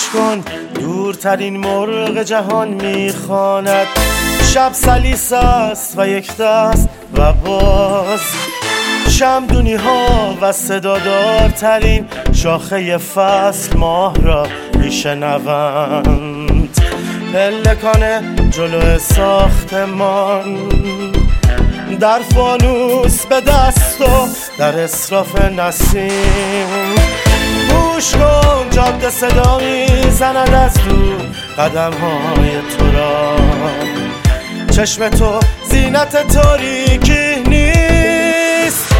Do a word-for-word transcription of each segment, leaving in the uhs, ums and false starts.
کن دورترین مرغ جهان میخواند، شب سلیس است و یک دست و باز شمدونی ها و صدادارترین شاخه فصل ماه را میشنوند. پلکان جلو ساختمان در فانوس به دست و در اصراف نسیم، گوش کن جاده صدا میزند از دور قدم های تو را، چشم تو زینت تاریکی نیست.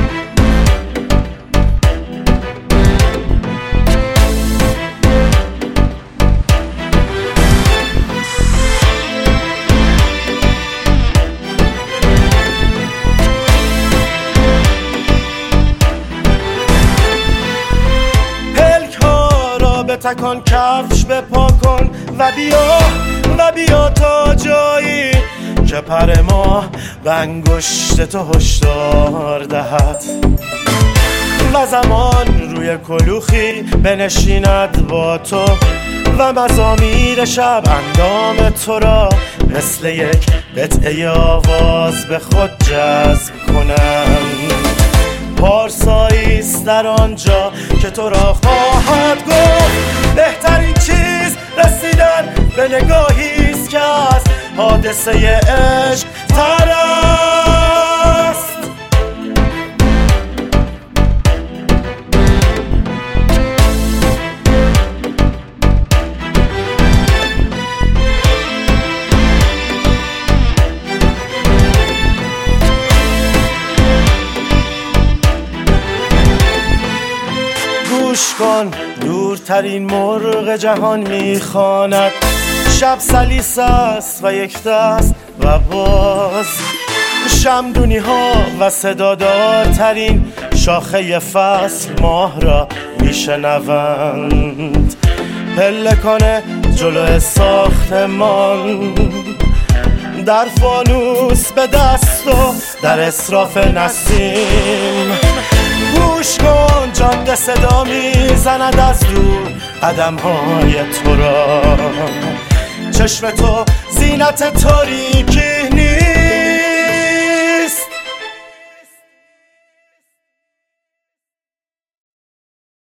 تکان کفش بپا کن و بیا و بیا تا جایی که پر ما به انگشت تو هشدار دهد و زمان روی کلوخی بنشیند با تو و مزامیر شب اندام تو را مثل یک قطعه آواز به خود جذب کنند. پارساییست در آنجا که تو را خواهد گفت بهترین چیز رسیدن به نگاهیست که از حادثه عشق تر است. گوش کن دورترین مرغ جهان میخواند، شب سلیس است و یک دست و باز شمدونی ها و صدادارترین شاخه فصل ماه را میشنوند. پلکان جلو ساختمان در فانوس به دست و در اصراف نسیم، گوش کن جاده صدا میزند از دور قدم های تو را، چشم تو زینت تاریکی نیست.